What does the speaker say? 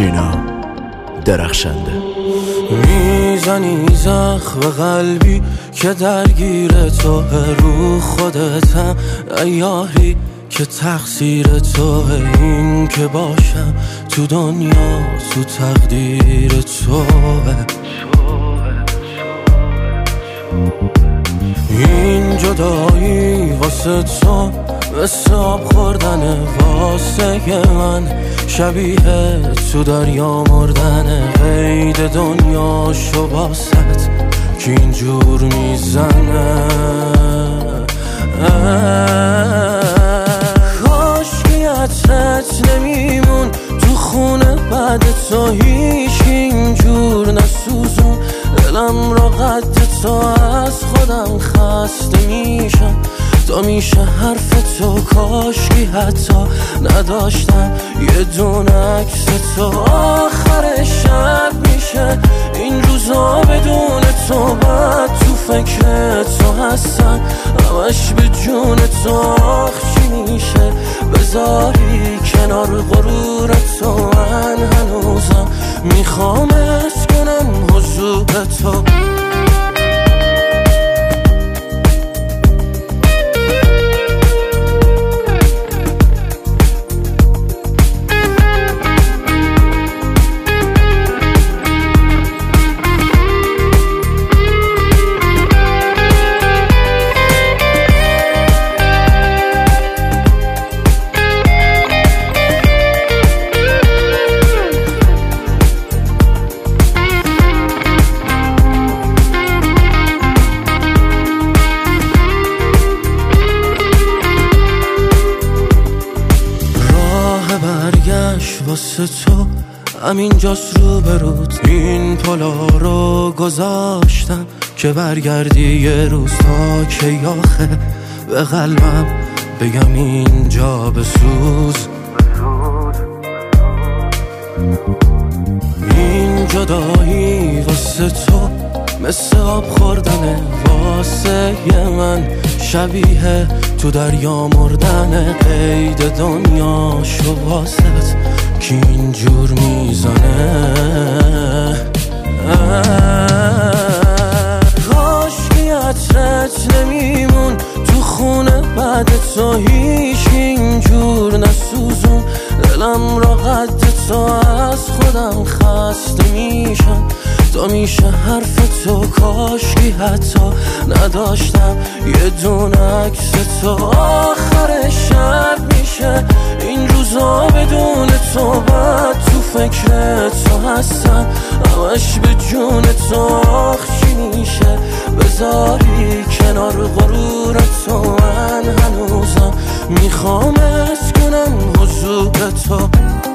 سینا درخشنده. میزنی زخم قلبی که درگیر تو، رو خودتم ایاری که تقصیر تو، این که باشم تو دنیا تو تقدیر تو. این جدایی واسه تو مثل آب خوردنه، واسه من شبیه تو دریا مردنه. قید دنیا شو باست که اینجور میزنه. کاش که عطرت نمیمون تو خونه بعد تو، هیچ اینجور نسوزون دلم را قد تو. از خودم خسته میشم تا میشه حرف تو، کاش که حتی نداشتم یه دونه عکس تو. آخر شب میشه این روزا بدون تو، بعد تو فکر تو هستم همش به جون تو. آخ چی میشه بذاری کنار غرور تو، من هنوزم میخوام اسکنم حضور تو. واسه تو همینجاست رو برود، این پلا رو گذاشتم که برگردی یه روز. تا که آخه به قلبم بگم اینجا بسوز. این جدایی واسه تو مثل آب خوردنه، واسه من شبیه تو دریا مردنه. قید دنیا شو واسه که اینجور میزنه. کاش که عطرت نمیمون تو خونه بعد تو، هیچ اینجور نسوزون دلم را قد تو. از خودم خسته میشم تا میشه حرف تو، کاش که حتی نداشتم یه دونه عکس تو. آخر شب میشه این روزا بدون تو، بعد تو فکر تو هستم همش به جون تو. آخ چی میشه بذاری کنار غرور تو، من هنوزم میخوام اسکنم حضور تو.